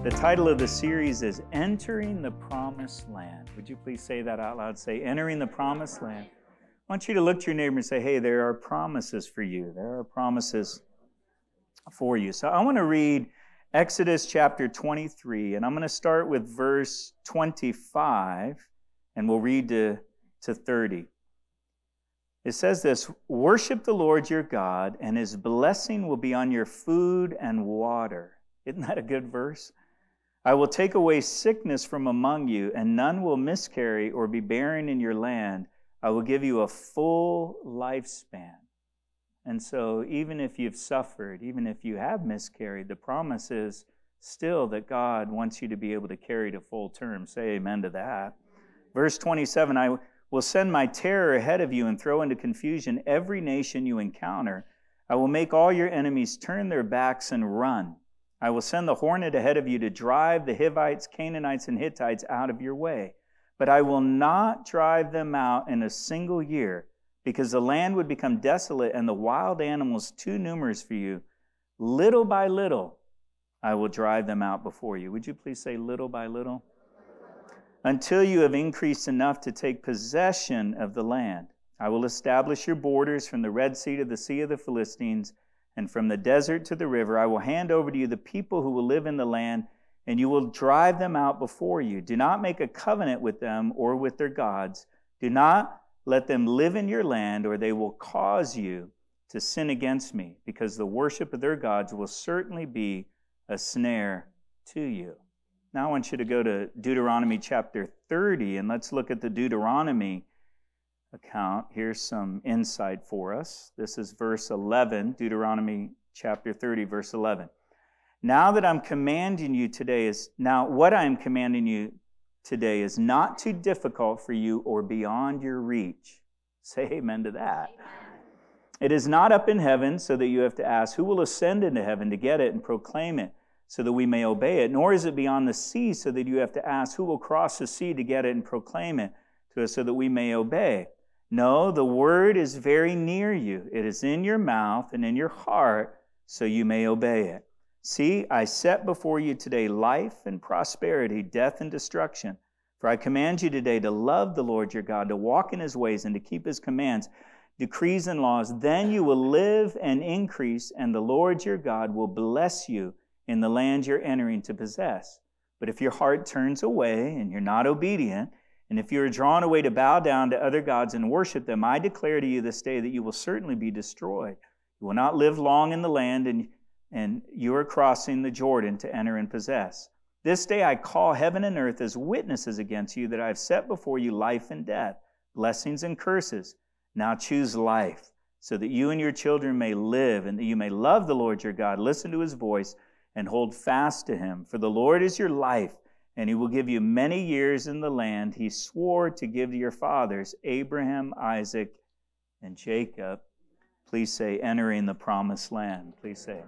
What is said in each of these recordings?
The title of the series is Entering the Promised Land. Would you please say that out loud? Say, Entering the Promised Land. I want you to look to your neighbor and say, hey, there are promises for you. There are promises for you. So I want to read Exodus chapter 23, and I'm going to start with verse 25, and we'll read to 30. It says this, worship the Lord your God, and his blessing will be on your food and water. Isn't that a good verse? I will take away sickness from among you, and none will miscarry or be barren in your land. I will give you a full lifespan. And so even if you've suffered, even if you have miscarried, the promise is still that God wants you to be able to carry to full term. Say amen to that. Verse 27, I will send my terror ahead of you and throw into confusion every nation you encounter. I will make all your enemies turn their backs and run. I will send the hornet ahead of you to drive the Hivites, Canaanites, and Hittites out of your way. But I will not drive them out in a single year, because the land would become desolate and the wild animals too numerous for you. Little by little, I will drive them out before you. Would you please say little by little? Until you have increased enough to take possession of the land. I will establish your borders from the Red Sea to the Sea of the Philistines, and from the desert to the river. I will hand over to you the people who will live in the land, and you will drive them out before you. Do not make a covenant with them or with their gods. Do not let them live in your land, or they will cause you to sin against me, because the worship of their gods will certainly be a snare to you. Now I want you to go to Deuteronomy chapter 30, and let's look at the Deuteronomy account. Here's some insight for us. This is verse 11, Deuteronomy chapter 30, verse 11. What I am commanding you today is not too difficult for you or beyond your reach. Say amen to that. Amen. It is not up in heaven, so that you have to ask, who will ascend into heaven to get it and proclaim it, so that we may obey it? Nor is it beyond the sea, so that you have to ask, who will cross the sea to get it and proclaim it to us, so that we may obey? No, the word is very near you. It is in your mouth and in your heart, so you may obey it. See, I set before you today life and prosperity, death and destruction. For I command you today to love the Lord your God, to walk in his ways and to keep his commands, decrees and laws. Then you will live and increase, and the Lord your God will bless you in the land you're entering to possess. But if your heart turns away and you're not obedient, and if you are drawn away to bow down to other gods and worship them, I declare to you this day that you will certainly be destroyed. You will not live long in the land, and you are crossing the Jordan to enter and possess. This day I call heaven and earth as witnesses against you that I have set before you life and death, blessings and curses. Now choose life, so that you and your children may live, and that you may love the Lord your God, listen to his voice, and hold fast to him. For the Lord is your life, and he will give you many years in the land he swore to give to your fathers, Abraham, Isaac, and Jacob. Please say, entering the promised land. Please say.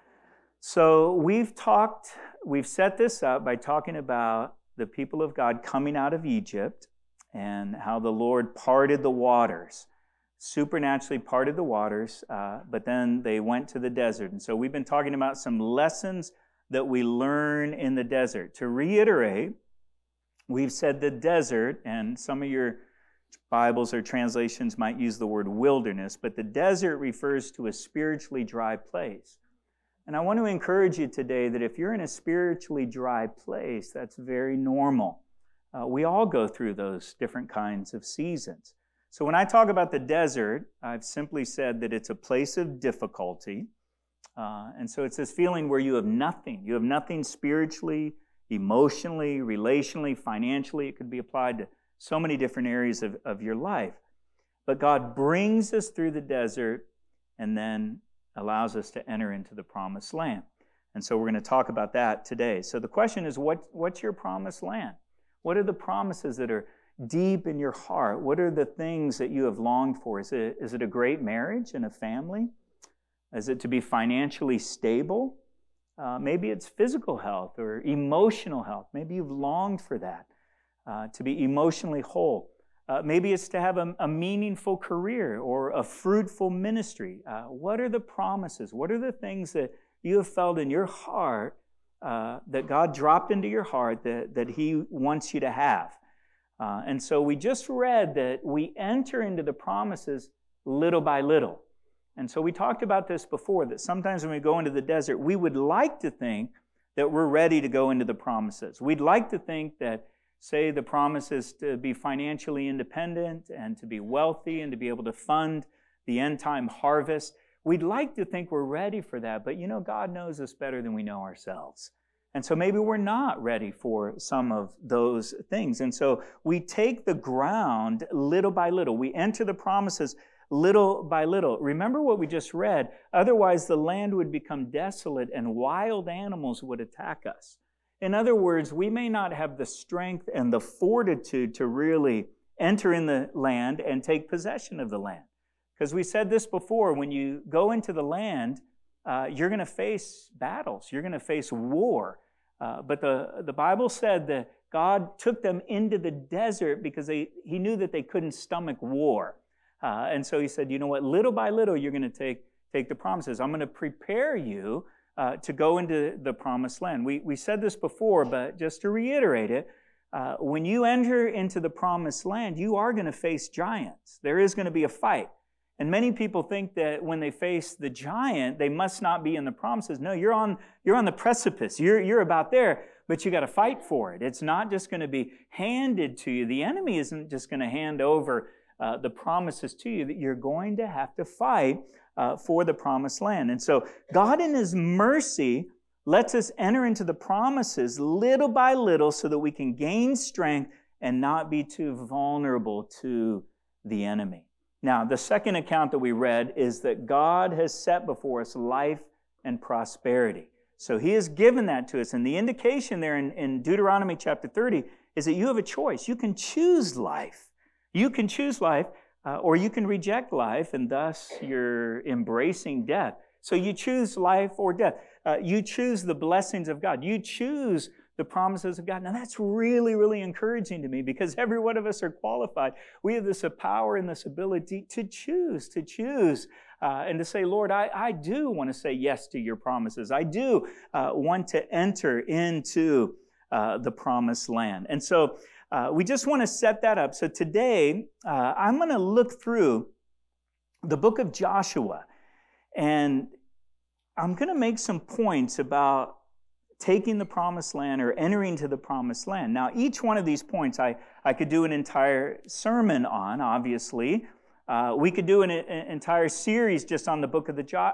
So we've set this up by talking about the people of God coming out of Egypt and how the Lord parted the waters, supernaturally parted the waters, but then they went to the desert. And so we've been talking about some lessons that we learn in the desert. To reiterate, we've said the desert, and some of your Bibles or translations might use the word wilderness, but the desert refers to a spiritually dry place. And I want to encourage you today that if you're in a spiritually dry place, that's very normal. We all go through those different kinds of seasons. So when I talk about the desert, I've simply said that it's a place of difficulty. And so it's this feeling where you have nothing. You have nothing spiritually, emotionally, relationally, financially. It could be applied to so many different areas of your life. But God brings us through the desert and then allows us to enter into the promised land. And so we're going to talk about that today. So the question is, what's your promised land? What are the promises that are deep in your heart? What are the things that you have longed for? Is it a great marriage and a family? Is it to be financially stable? Maybe it's physical health or emotional health. Maybe you've longed for that, to be emotionally whole. Maybe it's to have a meaningful career or a fruitful ministry. What are the promises? What are the things that you have felt in your heart that God dropped into your heart that He wants you to have. And so we just read that we enter into the promises little by little. And so we talked about this before, that sometimes when we go into the desert, we would like to think that we're ready to go into the promises. We'd like to think that, say, the promise is to be financially independent and to be wealthy and to be able to fund the end-time harvest. We'd like to think we're ready for that, but God knows us better than we know ourselves. And so maybe we're not ready for some of those things. And so we take the ground little by little. We enter the promises little by little. Remember what we just read. Otherwise, the land would become desolate and wild animals would attack us. In other words, we may not have the strength and the fortitude to really enter in the land and take possession of the land. Because we said this before, when you go into the land, you're going to face battles. You're going to face war. But the Bible said that God took them into the desert because He knew that they couldn't stomach war. And so He said, you know what, little by little, you're going to take the promises. I'm going to prepare you to go into the promised land. We said this before, but just to reiterate it, when you enter into the promised land, you are going to face giants. There is going to be a fight. And many people think that when they face the giant, they must not be in the promises. No, you're on the precipice. You're about there, but you got to fight for it. It's not just going to be handed to you. The enemy isn't just going to hand over the promises to you. That you're going to have to fight for the promised land. And so God in His mercy lets us enter into the promises little by little so that we can gain strength and not be too vulnerable to the enemy. Now, the second account that we read is that God has set before us life and prosperity. So He has given that to us. And the indication there in Deuteronomy chapter 30 is that you have a choice. You can choose life. You can choose life, or you can reject life, and thus you're embracing death. So you choose life or death. You choose the blessings of God. You choose the promises of God. Now that's really, really encouraging to me because every one of us are qualified. We have this power and this ability to choose, and to say, Lord, I do want to say yes to your promises. I do want to enter into the promised land. And so we just want to set that up. So today, I'm going to look through the book of Joshua, and I'm going to make some points about taking the promised land or entering to the promised land. Now, each one of these points I could do an entire sermon on, obviously. We could do an entire series just on the book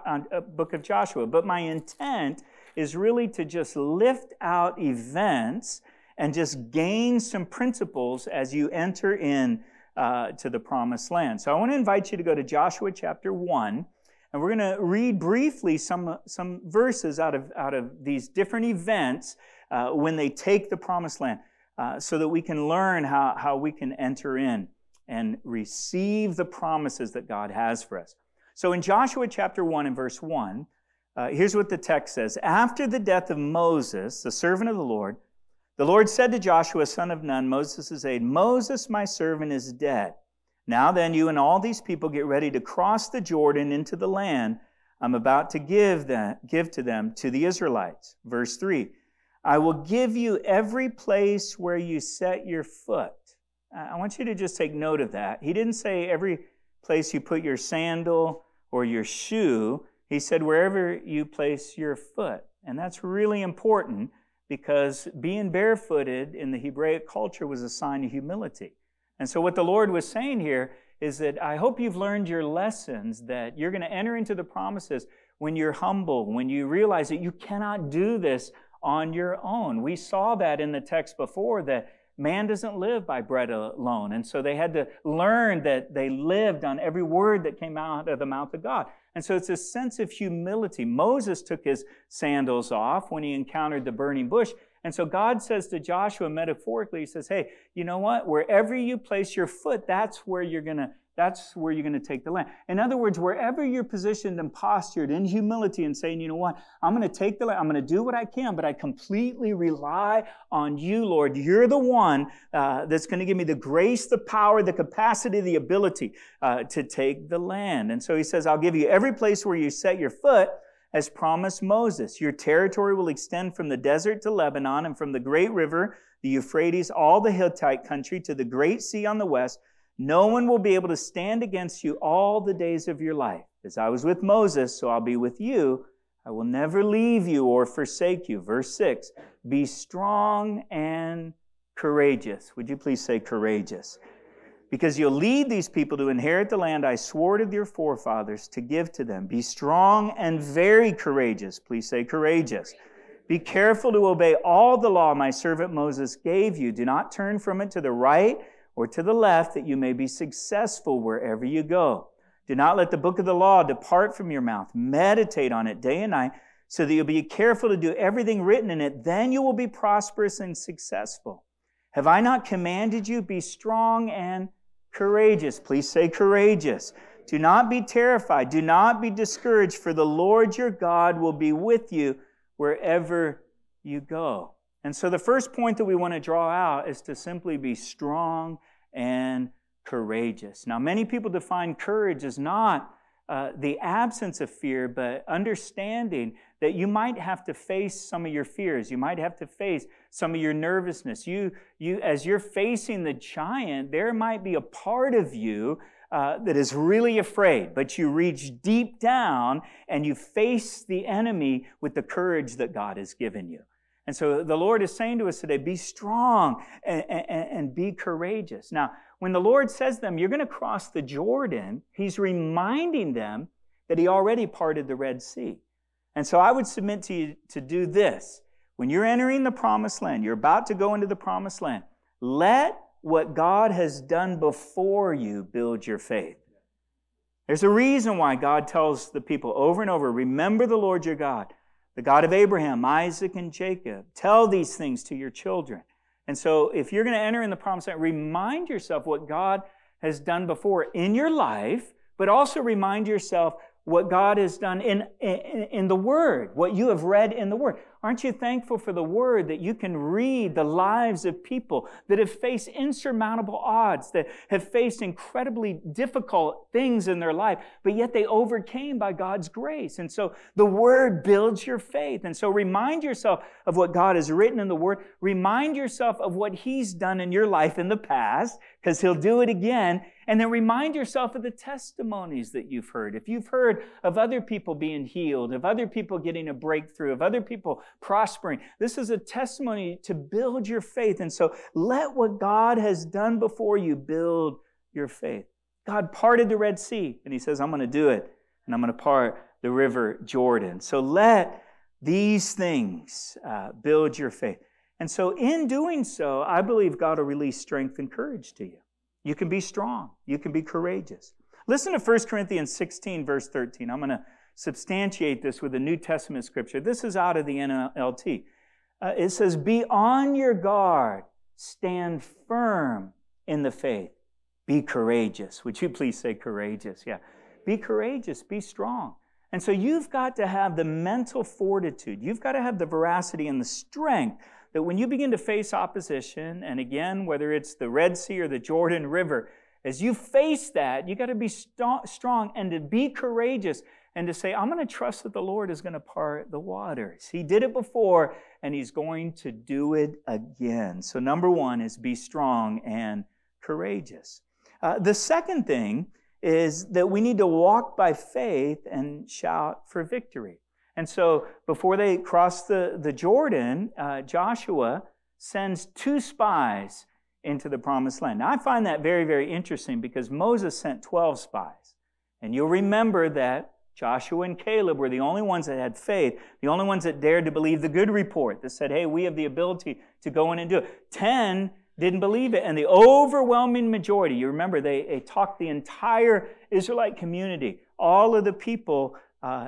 of Joshua. But my intent is really to just lift out events and just gain some principles as you enter in to the promised land. So I want to invite you to go to Joshua chapter 1. And we're going to read briefly some verses out of these different events when they take the promised land so that we can learn how we can enter in and receive the promises that God has for us. So in Joshua chapter 1 and verse 1, here's what the text says. After the death of Moses, the servant of the Lord said to Joshua, son of Nun, Moses' aide, Moses, my servant, is dead. Now then, you and all these people get ready to cross the Jordan into the land I'm about to give to them, to the Israelites. Verse 3, I will give you every place where you set your foot. I want you to just take note of that. He didn't say every place you put your sandal or your shoe. He said wherever you place your foot. And that's really important because being barefooted in the Hebraic culture was a sign of humility. And so what the Lord was saying here is that I hope you've learned your lessons, that you're going to enter into the promises when you're humble, when you realize that you cannot do this on your own. We saw that in the text before, that man doesn't live by bread alone. And so they had to learn that they lived on every word that came out of the mouth of God. And so it's a sense of humility. Moses took his sandals off when he encountered the burning bush. And so God says to Joshua metaphorically, He says, hey, you know what? Wherever you place your foot, that's where you're going to take the land. In other words, wherever you're positioned and postured in humility and saying, you know what? I'm going to take the land. I'm going to do what I can, but I completely rely on you, Lord. You're the one that's going to give me the grace, the power, the capacity, the ability to take the land. And so He says, I'll give you every place where you set your foot. as promised Moses. Your territory will extend from the desert to Lebanon and from the great river, the Euphrates, all the Hittite country to the great sea on the west. No one will be able to stand against you all the days of your life. As I was with Moses, so I'll be with you. I will never leave you or forsake you. Verse 6, be strong and courageous. Would you please say courageous? Because you'll lead these people to inherit the land I swore to your forefathers to give to them. Be strong and very courageous. Please say courageous. Be careful to obey all the law my servant Moses gave you. Do not turn from it to the right or to the left, that you may be successful wherever you go. Do not let the book of the law depart from your mouth. Meditate on it day and night, so that you'll be careful to do everything written in it. Then you will be prosperous and successful. Have I not commanded you? Be strong and courageous. Please say courageous. Do not be terrified. Do not be discouraged, for the Lord your God will be with you wherever you go. And so the first point that we want to draw out is to simply be strong and courageous. Now, many people define courage as not the absence of fear, but understanding that you might have to face some of your fears. You might have to face some of your nervousness. You, as you're facing the giant, there might be a part of you that is really afraid, but you reach deep down and you face the enemy with the courage that God has given you. And so the Lord is saying to us today, be strong and be courageous. Now, when the Lord says to them, you're going to cross the Jordan, He's reminding them that He already parted the Red Sea. And so I would submit to you to do this. When you're entering the promised land, you're about to go into the promised land, let what God has done before you build your faith. There's a reason why God tells the people over and over, remember the Lord your God, the God of Abraham, Isaac, and Jacob. Tell these things to your children. And so if you're going to enter in the promised land, remind yourself what God has done before in your life, but also remind yourself what God has done in the Word, what you have read in the Word. Aren't you thankful for the Word that you can read the lives of people that have faced insurmountable odds, that have faced incredibly difficult things in their life, but yet they overcame by God's grace? And so the Word builds your faith. And so remind yourself of what God has written in the Word. Remind yourself of what He's done in your life in the past, because He'll do it again. And then remind yourself of the testimonies that you've heard. If you've heard of other people being healed, of other people getting a breakthrough, of other people prospering, this is a testimony to build your faith. And so let what God has done before you build your faith. God parted the Red Sea, and He says, I'm going to do it, and I'm going to part the river Jordan. So let these things build your faith. And so in doing so, I believe God will release strength and courage to you. You can be strong. You can be courageous. Listen to 1 Corinthians 16, verse 13. I'm going to substantiate this with a New Testament scripture. This is out of the NLT. It says, be on your guard. Stand firm in the faith. Be courageous. Would you please say courageous? Yeah. Be courageous. Be strong. And so you've got to have the mental fortitude. You've got to have the veracity and the strength that when you begin to face opposition, and again, whether it's the Red Sea or the Jordan River, as you face that, you got to be strong and to be courageous and to say, I'm going to trust that the Lord is going to part the waters. He did it before, and He's going to do it again. So number one is be strong and courageous. The second thing is that we need to walk by faith and shout for victory. And so before they cross the Jordan, Joshua sends 2 spies into the promised land. Now, I find that very, very interesting because Moses sent 12 spies. And you'll remember that Joshua and Caleb were the only ones that had faith, the only ones that dared to believe the good report that said, hey, we have the ability to go in and do it. 10 didn't believe it. And the overwhelming majority, you remember, they talked the entire Israelite community, all of the people,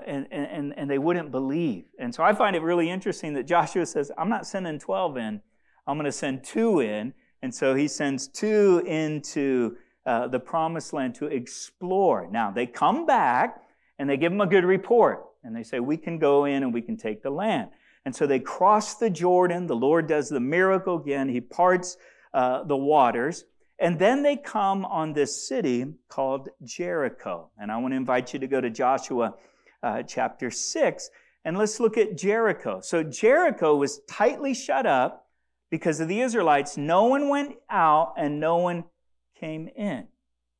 and they wouldn't believe. And so I find it really interesting that Joshua says, I'm not sending 12 in, I'm going to send 2 in. And so he sends 2 into the promised land to explore. Now, they come back and they give them a good report. And they say, we can go in and we can take the land. And so they cross the Jordan. The Lord does the miracle again. He parts the waters. And then they come on this city called Jericho. And I want to invite you to go to Joshua chapter 6. And let's look at Jericho. So Jericho was tightly shut up because of the Israelites. No one went out and no one came in.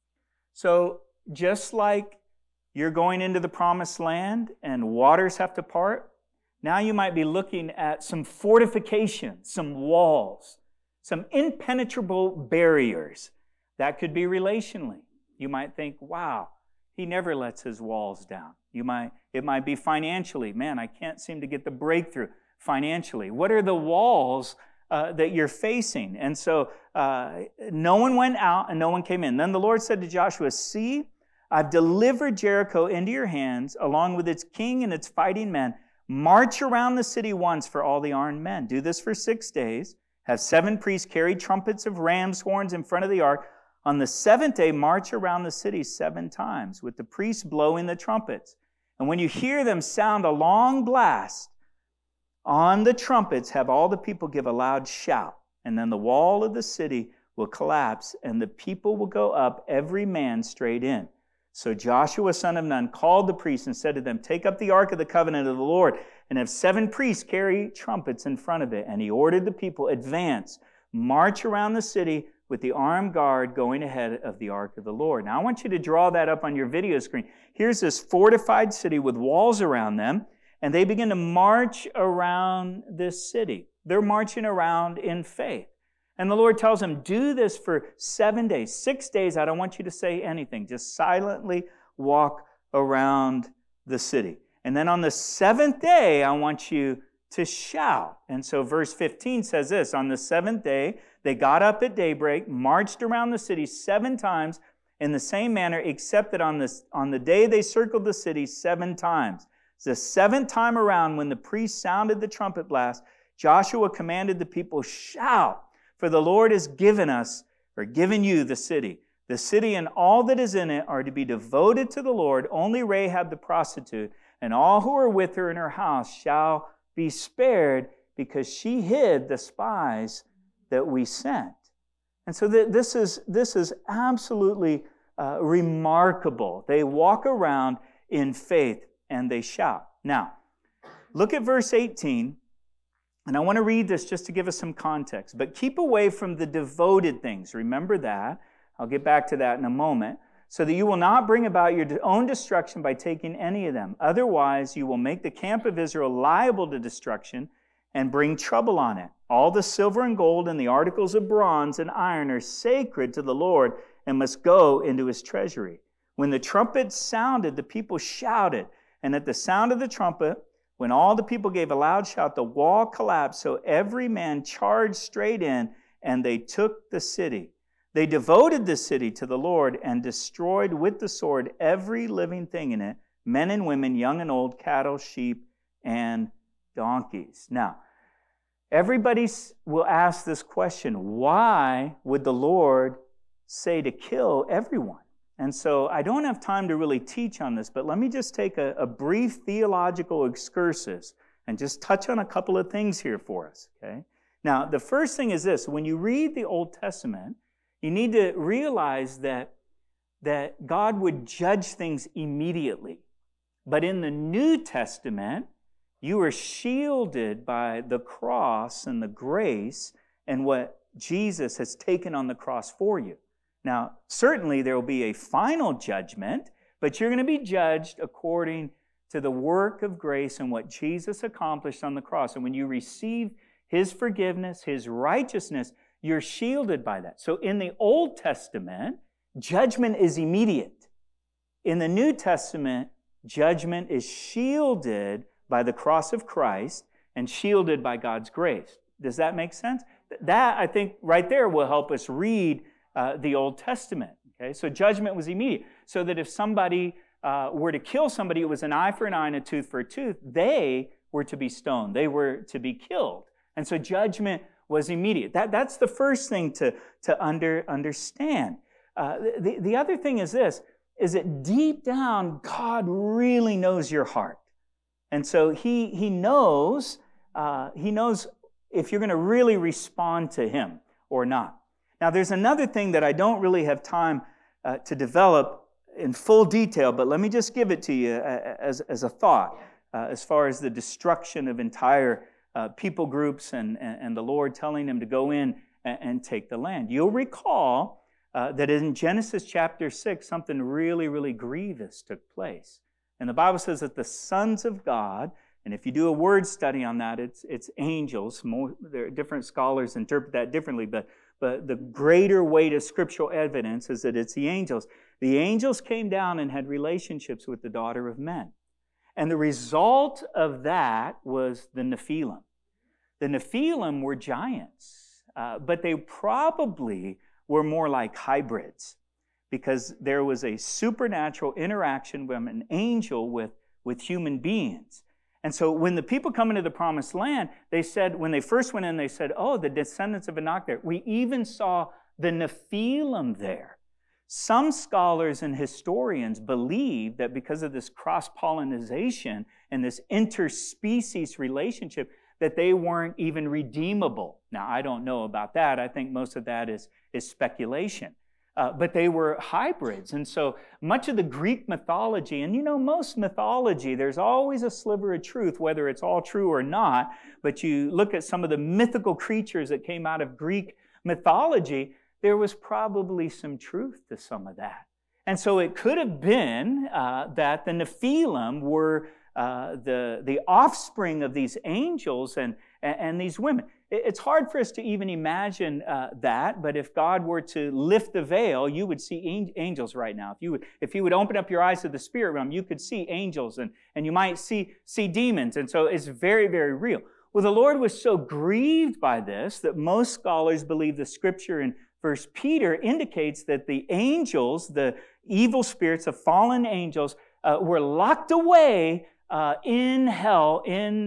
So just like you're going into the promised land and waters have to part, now you might be looking at some fortifications, some walls, some impenetrable barriers. That could be relationally. You might think, wow, he never lets his walls down. It might be financially. Man, I can't seem to get the breakthrough financially. What are the walls that you're facing? And so no one went out and no one came in. Then the Lord said to Joshua, see, I've delivered Jericho into your hands, along with its king and its fighting men. March around the city once for all the armed men. Do this for 6 days. Have 7 priests carry trumpets of ram's horns in front of the ark. On the 7th day, march around the city 7 times, with the priests blowing the trumpets. And when you hear them sound a long blast on the trumpets, have all the people give a loud shout. And then the wall of the city will collapse, and the people will go up, every man straight in. So Joshua, son of Nun, called the priests and said to them, take up the ark of the covenant of the Lord, and have 7 priests carry trumpets in front of it. And he ordered the people, advance, march around the city, with the armed guard going ahead of the ark of the Lord. Now I want you to draw that up on your video screen. Here's this fortified city with walls around them, and they begin to march around this city. They're marching around in faith. And the Lord tells them, do this for 7 days. 6 days, I don't want you to say anything. Just silently walk around the city. And then on the 7th day, I want you to shout. And so verse 15 says this, on the 7th day, they got up at daybreak, marched around the city 7 times in the same manner, except that on the day they circled the city 7 times. The 7th time around, when the priest sounded the trumpet blast, Joshua commanded the people, shout, for the Lord has given you the city. The city and all that is in it are to be devoted to the Lord. Only Rahab the prostitute and all who are with her in her house shall be spared, because she hid the spies that we sent. And so this is absolutely remarkable. They walk around in faith and they shout. Now, look at verse 18, and I want to read this just to give us some context. But keep away from the devoted things. Remember that. I'll get back to that in a moment. So that you will not bring about your own destruction by taking any of them. Otherwise, you will make the camp of Israel liable to destruction and bring trouble on it. All the silver and gold and the articles of bronze and iron are sacred to the Lord and must go into his treasury. When the trumpet sounded, the people shouted. And at the sound of the trumpet, when all the people gave a loud shout, the wall collapsed. So every man charged straight in, and they took the city. They devoted the city to the Lord and destroyed with the sword every living thing in it, men and women, young and old, cattle, sheep, and donkeys. Now, everybody will ask this question, why would the Lord say to kill everyone? And so I don't have time to really teach on this, but let me just take a brief theological excursus and just touch on a couple of things here for us, okay? Now, the first thing is this. When you read the Old Testament, you need to realize that God would judge things immediately. But in the New Testament, you are shielded by the cross and the grace and what Jesus has taken on the cross for you. Now, certainly there will be a final judgment, but you're going to be judged according to the work of grace and what Jesus accomplished on the cross. And when you receive his forgiveness, his righteousness, you're shielded by that. So in the Old Testament, judgment is immediate. In the New Testament, judgment is shielded by the cross of Christ and shielded by God's grace. Does that make sense? That, I think, right there will help us read the Old Testament. Okay, so judgment was immediate. So that if somebody were to kill somebody, it was an eye for an eye and a tooth for a tooth. They were to be stoned. They were to be killed. And so judgment was immediate. That's the first thing to understand. The other thing is this, is that deep down, God really knows your heart. And so he knows if you're going to really respond to him or not. Now, there's another thing that I don't really have time to develop in full detail, but let me just give it to you as a thought as far as the destruction of entire people groups and the Lord telling them to go in and take the land. You'll recall that in Genesis chapter 6, something really, really grievous took place. And the Bible says that the sons of God, and if you do a word study on that, it's angels. There are different scholars interpret that differently, but the greater weight of scriptural evidence is that it's the angels. The angels came down and had relationships with the daughter of men. And the result of that was the Nephilim. The Nephilim were giants, but they probably were more like hybrids because there was a supernatural interaction from an angel with human beings. And so when the people come into the promised land, they said, when they first went in, they said, oh, the descendants of Enoch there. We even saw the Nephilim there. Some scholars and historians believe that because of this cross-pollination and this interspecies relationship, that they weren't even redeemable. Now, I don't know about that. I think most of that is speculation. But they were hybrids. And so much of the Greek mythology, and most mythology, there's always a sliver of truth, whether it's all true or not. But you look at some of the mythical creatures that came out of Greek mythology, there was probably some truth to some of that. And so it could have been that the Nephilim were the offspring of these angels and these women. It's hard for us to even imagine that, but if God were to lift the veil, you would see angels right now. If you would open up your eyes to the spirit realm, you could see angels and you might see demons. And so it's very, very real. Well, the Lord was so grieved by this that most scholars believe the scripture in 1 Peter indicates that the angels, the evil spirits of fallen angels, were locked away in hell,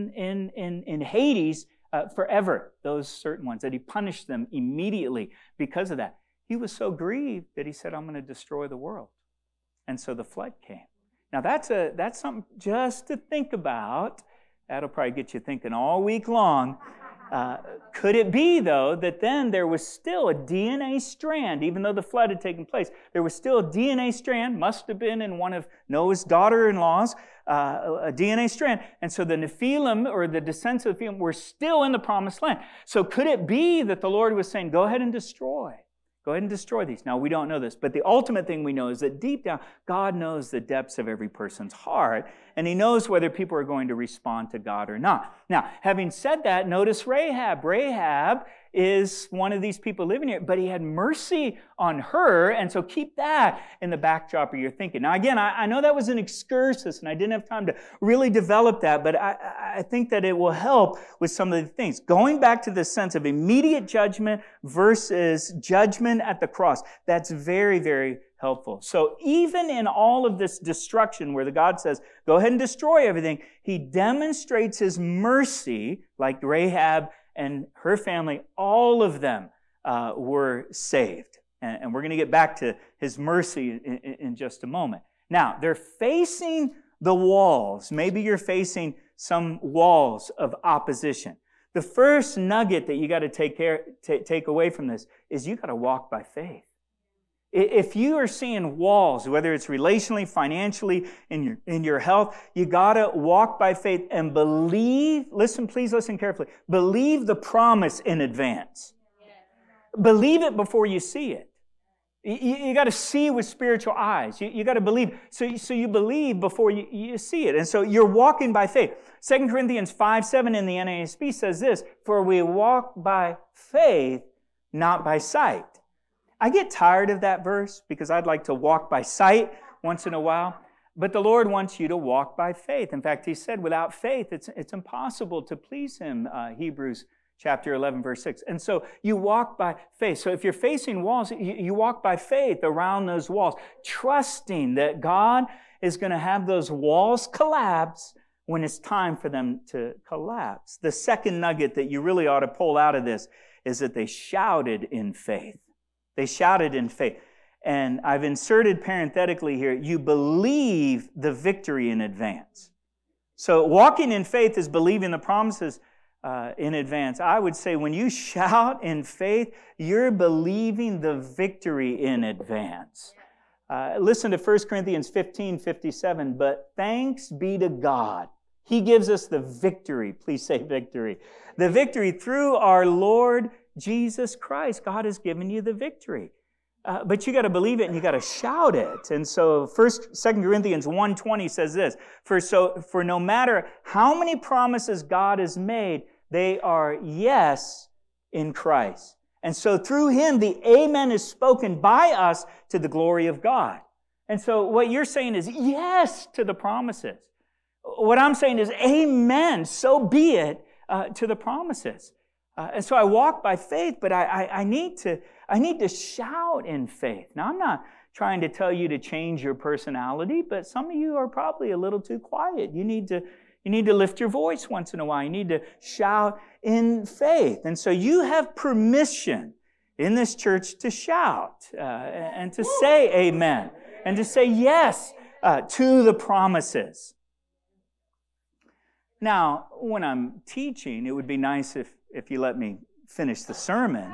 in Hades, forever, those certain ones, that he punished them immediately because of that. He was so grieved that he said, I'm going to destroy the world. And so the flood came. Now that's something just to think about. That'll probably get you thinking all week long. Could it be, though, that then there was still a DNA strand, even though the flood had taken place, there was still a DNA strand, must have been in one of Noah's daughter-in-laws, a DNA strand. And so the Nephilim, or the descendants of the Nephilim, were still in the promised land. So could it be that the Lord was saying, go ahead and destroy? Go ahead and destroy these. Now, we don't know this, but the ultimate thing we know is that deep down, God knows the depths of every person's heart, and he knows whether people are going to respond to God or not. Now, having said that, notice Rahab. Rahab is one of these people living here, but he had mercy on her, and so keep that in the backdrop of your thinking. Now, again, I know that was an excursus, and I didn't have time to really develop that, but I think that it will help with some of the things. Going back to the sense of immediate judgment versus judgment at the cross, that's very, very helpful. So even in all of this destruction where the God says, go ahead and destroy everything, he demonstrates his mercy, like Rahab and her family, all of them were saved. And we're going to get back to his mercy in just a moment. Now, they're facing the walls. Maybe you're facing some walls of opposition. The first nugget that you got to take away from this is you got to walk by faith. If you are seeing walls, whether it's relationally, financially, in your health, you got to walk by faith and believe. Please listen carefully. Believe the promise in advance. Believe it before you see it. You got to see with spiritual eyes. You got to believe. So you believe before you see it. And so you're walking by faith. 2 Corinthians 5:7 in the NASB says this, for we walk by faith, not by sight. I get tired of that verse because I'd like to walk by sight once in a while. But the Lord wants you to walk by faith. In fact, he said without faith, it's impossible to please him, Hebrews chapter 11, verse 6. And so you walk by faith. So if you're facing walls, you walk by faith around those walls, trusting that God is going to have those walls collapse when it's time for them to collapse. The second nugget that you really ought to pull out of this is that they shouted in faith. They shouted in faith. And I've inserted parenthetically here, you believe the victory in advance. So walking in faith is believing the promises in advance. I would say when you shout in faith, you're believing the victory in advance. Listen to 1 Corinthians 15:57. But thanks be to God. He gives us the victory. Please say victory. The victory through our Lord Jesus Christ. God has given you the victory. But you got to believe it and you got to shout it. And so 2 Corinthians 1:20 says this, for no matter how many promises God has made, they are yes in Christ. And so through Him, the amen is spoken by us to the glory of God. And so what you're saying is yes to the promises. What I'm saying is amen, so be it, to the promises. And so I walk by faith, but I need to shout in faith. Now, I'm not trying to tell you to change your personality, but some of you are probably a little too quiet. You need to lift your voice once in a while. You need to shout in faith. And so you have permission in this church to shout and to say amen and to say yes to the promises. Now, when I'm teaching, it would be nice if you let me finish the sermon.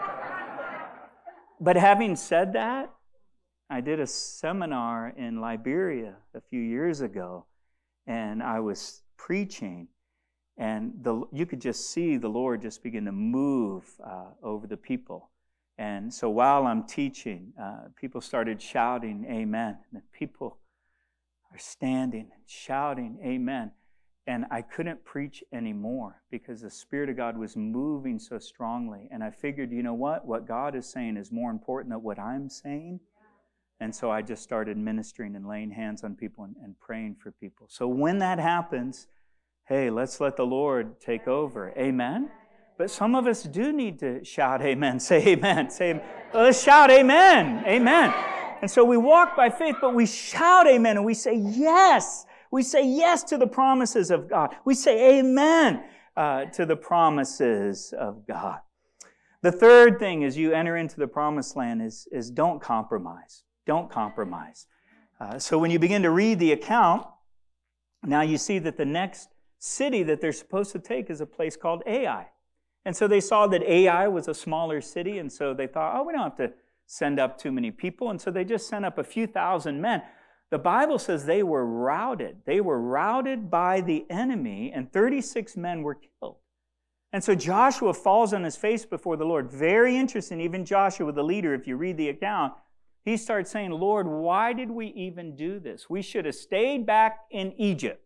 But having said that, I did a seminar in Liberia a few years ago, and I was preaching, and you could just see the Lord just begin to move over the people. And so while I'm teaching, people started shouting amen, and people are standing and shouting amen. And I couldn't preach anymore because the Spirit of God was moving so strongly. And I figured, you know what? What God is saying is more important than what I'm saying. And so I just started ministering and laying hands on people and praying for people. So when that happens, hey, let's let the Lord take over. Amen? But some of us do need to shout amen. Say amen. Say amen. Let's shout amen. Amen. And so we walk by faith, but we shout amen and we say yes. We say yes to the promises of God. We say amen to the promises of God. The third thing as you enter into the promised land is don't compromise. Don't compromise. So when you begin to read the account, now you see that the next city that they're supposed to take is a place called Ai. And so they saw that Ai was a smaller city, and so they thought, we don't have to send up too many people. And so they just sent up a few thousand men. The Bible says they were routed. They were routed by the enemy, and 36 men were killed. And so Joshua falls on his face before the Lord. Very interesting, even Joshua, the leader, if you read the account, he starts saying, Lord, why did we even do this? We should have stayed back in Egypt.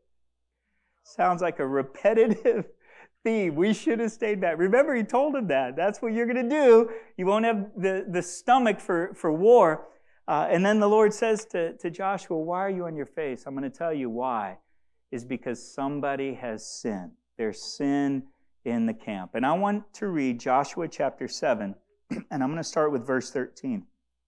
Sounds like a repetitive theme. We should have stayed back. Remember, he told him that. That's what you're going to do. You won't have the stomach for war. And then the Lord says to Joshua, why are you on your face? I'm going to tell you why. Is because somebody has sinned. There's sin in the camp. And I want to read Joshua chapter 7, and I'm going to start with verse 13.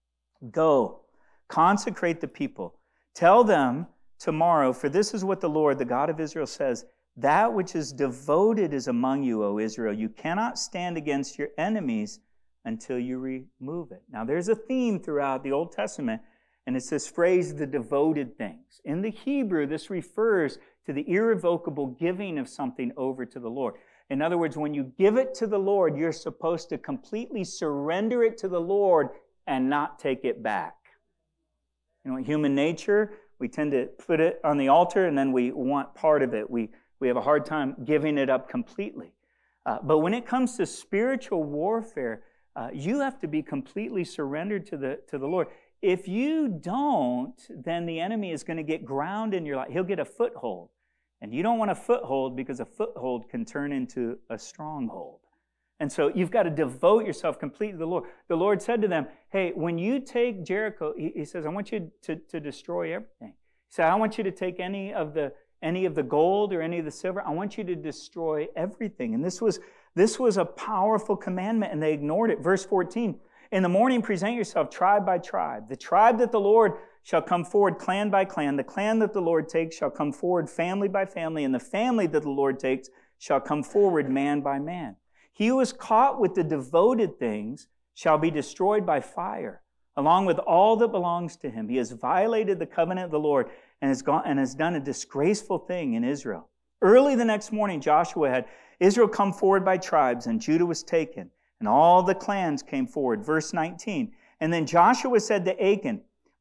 Go, consecrate the people. Tell them tomorrow, for this is what the Lord, the God of Israel, says, that which is devoted is among you, O Israel. You cannot stand against your enemies until you remove it. Now, there's a theme throughout the Old Testament, and it's this phrase, the devoted things. In the Hebrew, this refers to the irrevocable giving of something over to the Lord. In other words, when you give it to the Lord, you're supposed to completely surrender it to the Lord and not take it back. You know, human nature, we tend to put it on the altar, and then we want part of it. We have a hard time giving it up completely. But when it comes to spiritual warfare, you have to be completely surrendered to the Lord. If you don't, then the enemy is going to get ground in your life. He'll get a foothold. And you don't want a foothold because a foothold can turn into a stronghold. And so you've got to devote yourself completely to the Lord. The Lord said to them, hey, when you take Jericho, he says, I want you to destroy everything. He said, I don't want you to take any of the gold or any of the silver. I want you to destroy everything. And this was a powerful commandment, and they ignored it. Verse 14, in the morning present yourself tribe by tribe. The tribe that the Lord shall come forward clan by clan. The clan that the Lord takes shall come forward family by family. And the family that the Lord takes shall come forward man by man. He who is caught with the devoted things shall be destroyed by fire, along with all that belongs to him. He has violated the covenant of the Lord and has done a disgraceful thing in Israel. Early the next morning, Joshua had Israel come forward by tribes, and Judah was taken, and all the clans came forward. Verse 19, and then Joshua said to Achan,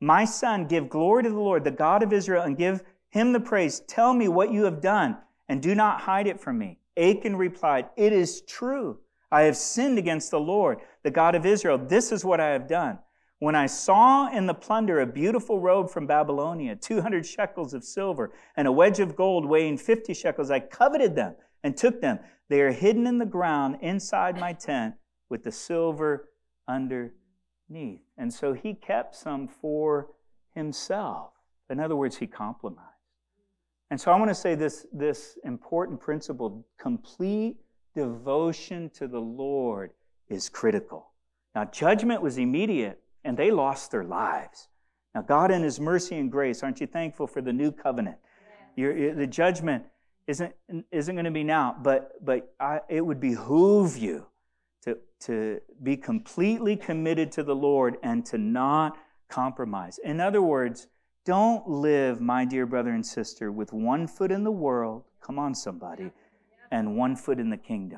My son, give glory to the Lord, the God of Israel, and give him the praise. Tell me what you have done, and do not hide it from me. Achan replied, it is true. I have sinned against the Lord, the God of Israel. This is what I have done. When I saw in the plunder a beautiful robe from Babylonia, 200 shekels of silver, and a wedge of gold weighing 50 shekels, I coveted them and took them. They are hidden in the ground inside my tent with the silver underneath. And so he kept some for himself. In other words, he compromised. And so I want to say this important principle: complete devotion to the Lord is critical. Now, judgment was immediate, and they lost their lives. Now, God in his mercy and grace, aren't you thankful for the new covenant? The judgment isn't going to be now, but it would behoove you to be completely committed to the Lord and to not compromise. In other words, don't live, my dear brother and sister, with one foot in the world, come on somebody, and one foot in the kingdom.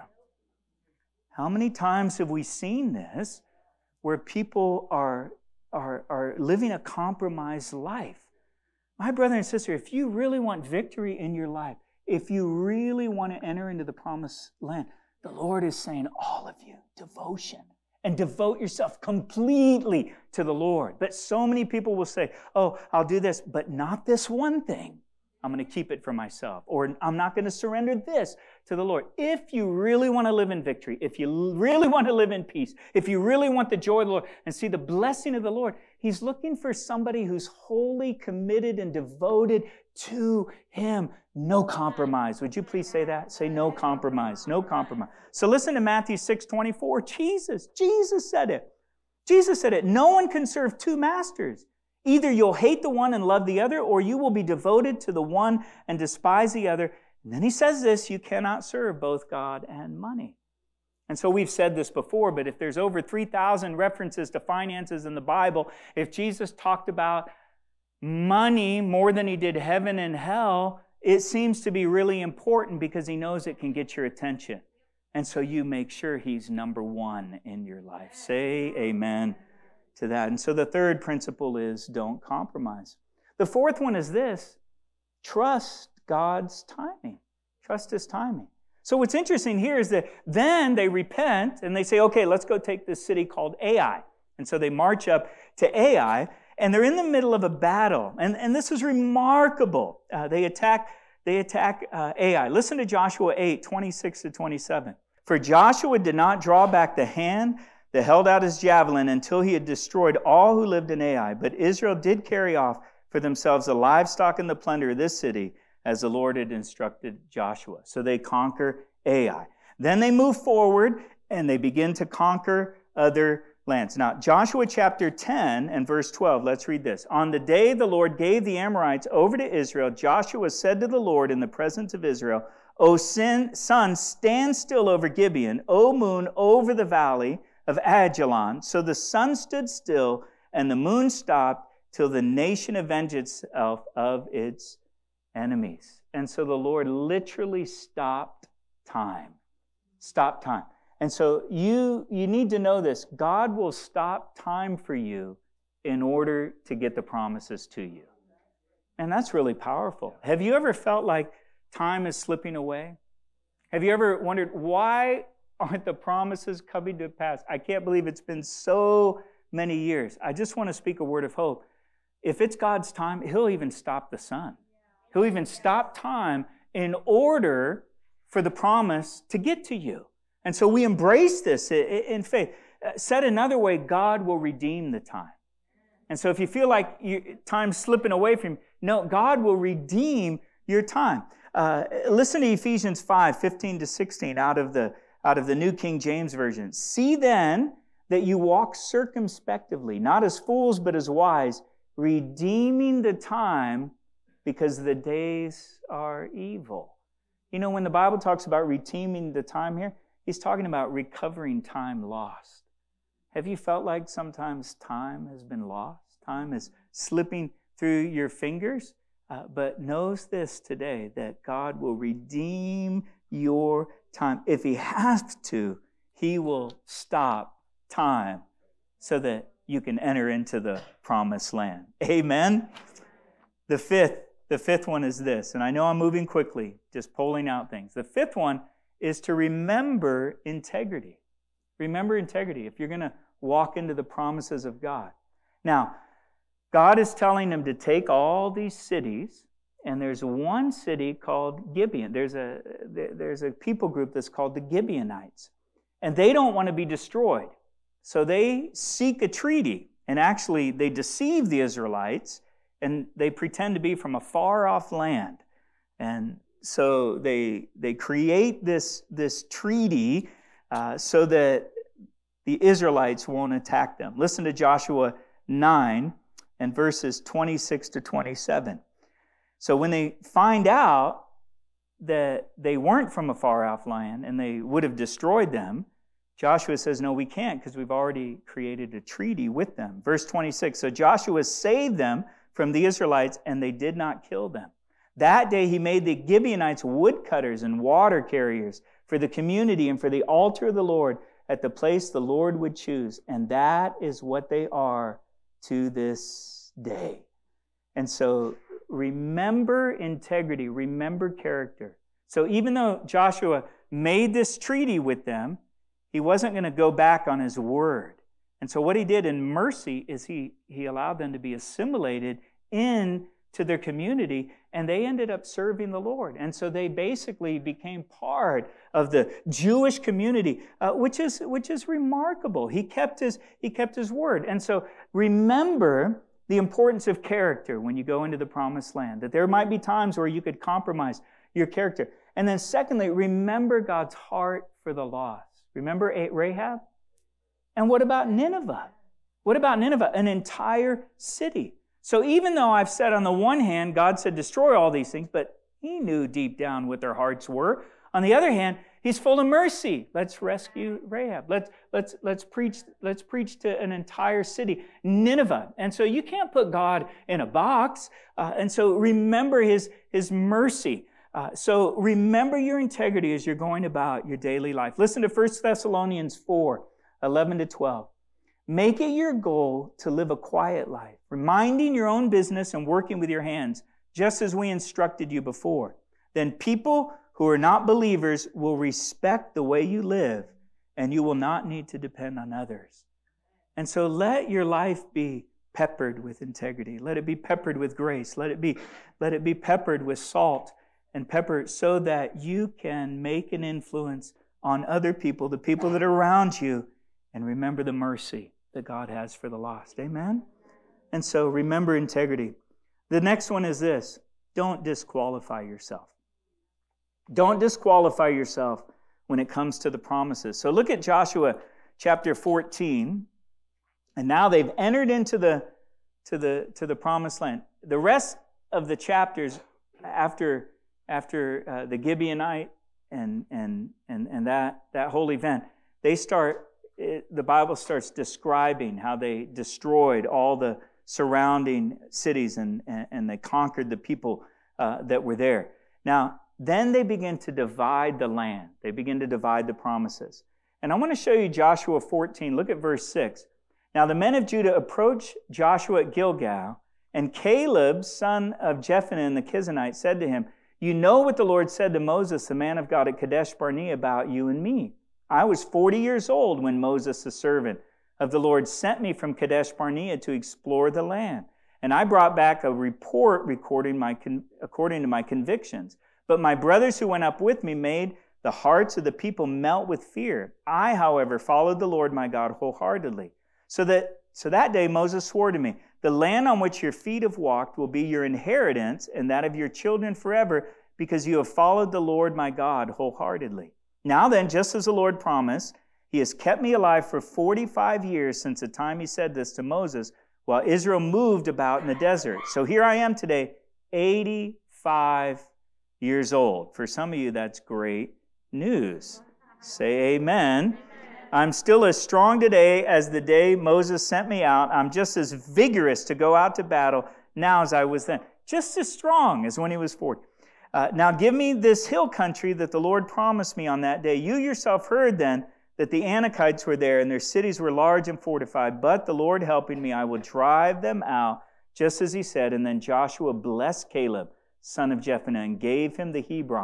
How many times have we seen this where people are living a compromised life? My brother and sister, if you really want victory in your life, if you really want to enter into the promised land, the Lord is saying, all of you, devotion. And devote yourself completely to the Lord. But so many people will say, oh, I'll do this, but not this one thing. I'm going to keep it for myself. Or I'm not going to surrender this to the Lord. If you really want to live in victory, if you really want to live in peace, if you really want the joy of the Lord and see the blessing of the Lord, he's looking for somebody who's wholly committed and devoted to him. No compromise. Would you please say that? Say no compromise. No compromise. So listen to Matthew 6:24. Jesus said it. Jesus said it. No one can serve two masters. Either you'll hate the one and love the other, or you will be devoted to the one and despise the other. And then he says this: you cannot serve both God and money. And so we've said this before, but if there's over 3,000 references to finances in the Bible, if Jesus talked about money more than he did heaven and hell, it seems to be really important because he knows it can get your attention. And so you make sure he's number one in your life. Say amen to that. And so the third principle is don't compromise. The fourth one is this: trust God's timing. Trust his timing. So what's interesting here is that then they repent and they say, okay, let's go take this city called Ai. And so they march up to Ai, and they're in the middle of a battle. And this is remarkable. They attack Ai. Listen to Joshua 8:26-27. For Joshua did not draw back the hand that held out his javelin until he had destroyed all who lived in Ai. But Israel did carry off for themselves the livestock and the plunder of this city, as the Lord had instructed Joshua. So they conquer Ai. Then they move forward and they begin to conquer other lands. Now, Joshua chapter 10 and verse 12, let's read this. On the day the Lord gave the Amorites over to Israel, Joshua said to the Lord in the presence of Israel, O sun, stand still over Gibeon, O moon, over the valley of Ajalon. So the sun stood still and the moon stopped till the nation avenged itself of its enemies. And so the Lord literally stopped time. Stopped time. And so you need to know this. God will stop time for you in order to get the promises to you. And that's really powerful. Have you ever felt like time is slipping away? Have you ever wondered, why aren't the promises coming to pass? I can't believe it's been so many years. I just want to speak a word of hope. If it's God's time, he'll even stop the sun. He'll even stop time in order for the promise to get to you. And so we embrace this in faith. Said another way, God will redeem the time. And so if you feel like time's slipping away from you, no, God will redeem your time. Listen to Ephesians 5:15-16 out of the New King James Version. See then that you walk circumspectively, not as fools but as wise, redeeming the time because the days are evil. You know, when the Bible talks about redeeming the time here, he's talking about recovering time lost. Have you felt like sometimes time has been lost? Time is slipping through your fingers? But knows this today, that God will redeem your time. If he has to, he will stop time so that you can enter into the promised land. Amen? The fifth one is this, and I know I'm moving quickly, just pulling out things. The fifth one is to remember integrity. Remember integrity if you're going to walk into the promises of God. Now, God is telling them to take all these cities, and there's one city called Gibeon. There's a people group that's called the Gibeonites, and they don't want to be destroyed. So they seek a treaty, and actually they deceive the Israelites, and they pretend to be from a far-off land. And so they create this treaty so that the Israelites won't attack them. Listen to Joshua 9 and verses 26 to 27. So when they find out that they weren't from a far-off land and they would have destroyed them, Joshua says, no, we can't because we've already created a treaty with them. Verse 26, so Joshua saved them from the Israelites, and they did not kill them. That day he made the Gibeonites woodcutters and water carriers for the community and for the altar of the Lord at the place the Lord would choose. And that is what they are to this day. And so remember integrity, remember character. So even though Joshua made this treaty with them, he wasn't going to go back on his word. And so what he did in mercy is he allowed them to be assimilated into their community, and they ended up serving the Lord. And so they basically became part of the Jewish community, which is remarkable. He kept his word. And so remember the importance of character when you go into the promised land, that there might be times where you could compromise your character. And then secondly, remember God's heart for the lost. Remember Rahab? And what about Nineveh? What about Nineveh? An entire city. So even though I've said on the one hand, God said destroy all these things, but he knew deep down what their hearts were. On the other hand, he's full of mercy. Let's rescue Rahab. Let's preach to an entire city, Nineveh. And so you can't put God in a box. And so remember his mercy. So remember your integrity as you're going about your daily life. Listen to 1 Thessalonians 4, 11 to 12. Make it your goal to live a quiet life, reminding your own business and working with your hands, just as we instructed you before. Then people who are not believers will respect the way you live, and you will not need to depend on others. And so let your life be peppered with integrity. Let it be peppered with grace. Let it be peppered with salt and pepper so that you can make an influence on other people, the people that are around you, and remember the mercy that God has for the lost. Amen? And so remember integrity. The next one is this. Don't disqualify yourself. Don't disqualify yourself when it comes to the promises. So look at Joshua chapter 14. And now they've entered into the promised land. The rest of the chapters after the Gibeonite and that whole event, the Bible starts describing how they destroyed all the surrounding cities and they conquered the people that were there. Now, then they begin to divide the land. They begin to divide the promises. And I want to show you Joshua 14. Look at verse 6. Now the men of Judah approached Joshua at Gilgal, and Caleb, son of Jephunneh the Kenizzite, said to him, you know what the Lord said to Moses, the man of God at Kadesh Barnea, about you and me. I was 40 years old when Moses, the servant of the Lord, sent me from Kadesh Barnea to explore the land. And I brought back a report according to my convictions. But my brothers who went up with me made the hearts of the people melt with fear. I, however, followed the Lord my God wholeheartedly. So that day Moses swore to me, the land on which your feet have walked will be your inheritance and that of your children forever, because you have followed the Lord my God wholeheartedly. Now then, just as the Lord promised, he has kept me alive for 45 years since the time he said this to Moses, while Israel moved about in the desert. So here I am today, 85 years old. For some of you, that's great news. Say amen. I'm still as strong today as the day Moses sent me out. I'm just as vigorous to go out to battle now as I was then. Just as strong as when he was 40. Now give me this hill country that the Lord promised me on that day. You yourself heard then that the Anakites were there, and their cities were large and fortified. But the Lord helping me, I will drive them out, just as he said. And then Joshua blessed Caleb, son of Jephunneh, and gave him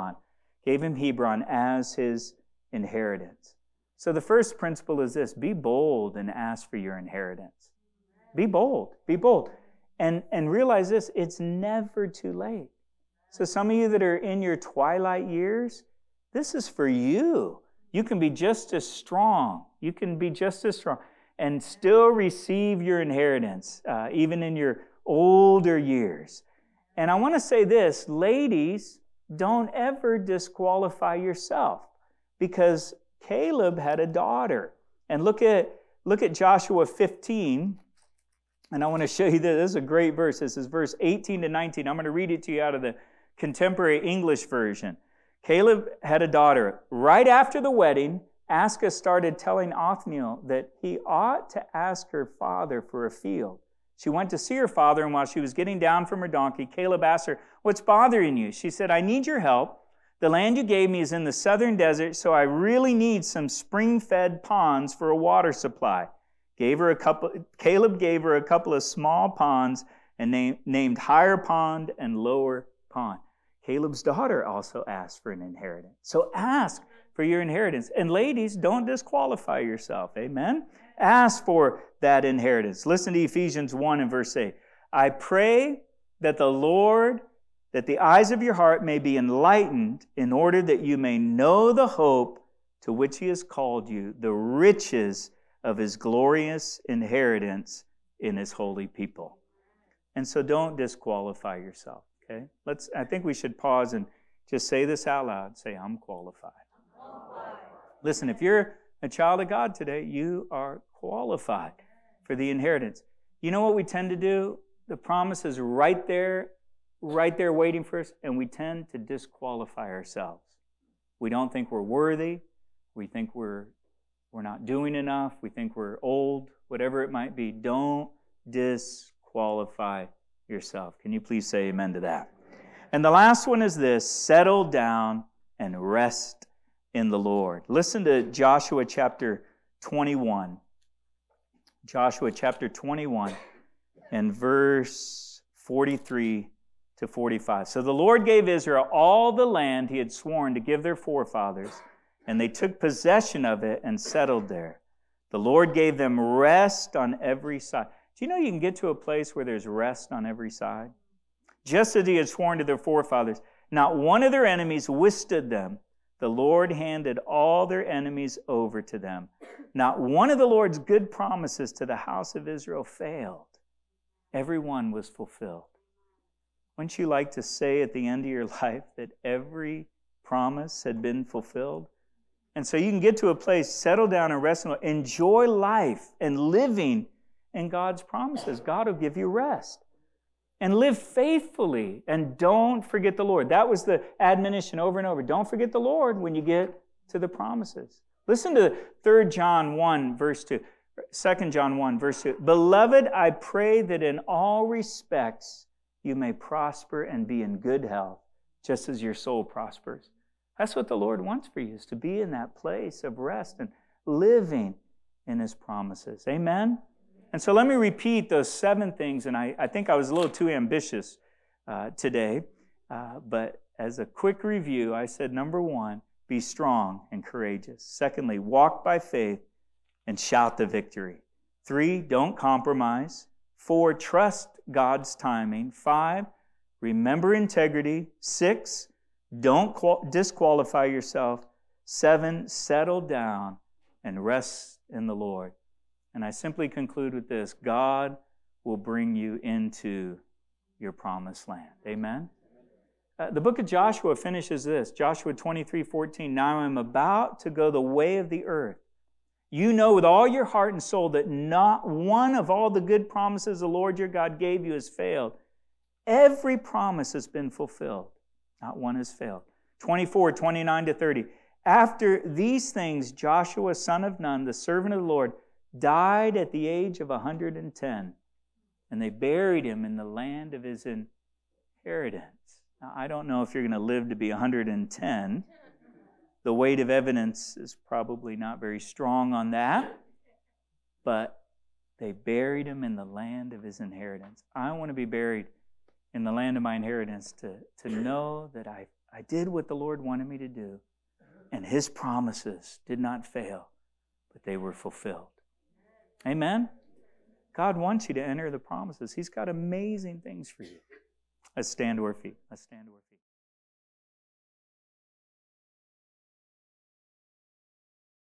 Hebron as his inheritance. So the first principle is this: be bold and ask for your inheritance. Be bold. Be bold. And realize this, it's never too late. So some of you that are in your twilight years, this is for you. You can be just as strong. You can be just as strong and still receive your inheritance, even in your older years. And I want to say this, ladies, don't ever disqualify yourself, because Caleb had a daughter. And look at Joshua 15. And I want to show you this. This is a great verse. This is verse 18 to 19. I'm going to read it to you out of the Contemporary English Version. Caleb had a daughter. Right after the wedding, Aska started telling Othniel that he ought to ask her father for a field. She went to see her father, and while she was getting down from her donkey, Caleb asked her, "What's bothering you?" She said, "I need your help. The land you gave me is in the southern desert, so I really need some spring-fed ponds for a water supply." Caleb gave her a couple of small ponds and named Higher Pond and Lower Pond. Caleb's daughter also asked for an inheritance. So ask for your inheritance. And ladies, don't disqualify yourself. Amen? Ask for that inheritance. Listen to Ephesians 1 and verse 8. I pray that the eyes of your heart may be enlightened, in order that you may know the hope to which he has called you, the riches of his glorious inheritance in his holy people. And so don't disqualify yourself, okay? I think we should pause and just say this out loud. Say, I'm qualified. Listen, if you're a child of God today, you are qualified for the inheritance. You know what we tend to do? The promise is right there waiting for us, and we tend to disqualify ourselves. We don't think we're worthy. We think we're not doing enough. We think we're old, whatever it might be. Don't disqualify yourself. Can you please say amen to that? And the last one is this: settle down and rest in the Lord. Listen to Joshua chapter 21. Joshua chapter 21 and verse 43 to 45. So the Lord gave Israel all the land he had sworn to give their forefathers, and they took possession of it and settled there. The Lord gave them rest on every side. Do you know you can get to a place where there's rest on every side? Just as he had sworn to their forefathers. Not one of their enemies withstood them. The Lord handed all their enemies over to them. Not one of the Lord's good promises to the house of Israel failed. Every one was fulfilled. Wouldn't you like to say at the end of your life that every promise had been fulfilled? And so you can get to a place, settle down and rest, enjoy life and living in God's promises. God will give you rest. And live faithfully, and don't forget the Lord. That was the admonition over and over. Don't forget the Lord when you get to the promises. Listen to 2 John 1, verse 2. Beloved, I pray that in all respects you may prosper and be in good health, just as your soul prospers. That's what the Lord wants for you, is to be in that place of rest and living in his promises. Amen? And so let me repeat those 7 things, and I think I was a little too ambitious today, but as a quick review, I said, number 1, be strong and courageous. Secondly, walk by faith and shout the victory. 3, don't compromise. 4, trust God's timing. 5, remember integrity. 6, don't disqualify yourself. 7, settle down and rest in the Lord. And I simply conclude with this: God will bring you into your promised land. Amen? The book of Joshua finishes this. Joshua 23:14. Now I'm about to go the way of the earth. You know with all your heart and soul that not one of all the good promises the Lord your God gave you has failed. Every promise has been fulfilled. Not one has failed. 24:29-30. After these things, Joshua, son of Nun, the servant of the Lord, died at the age of 110, and they buried him in the land of his inheritance. Now, I don't know if you're going to live to be 110, The weight of evidence is probably not very strong on that, but they buried him in the land of his inheritance. I want to be buried in the land of my inheritance to know that I did what the Lord wanted me to do, and his promises did not fail, but they were fulfilled. Amen? God wants you to enter the promises. He's got amazing things for you. Let's stand to our feet. Let's stand to our feet.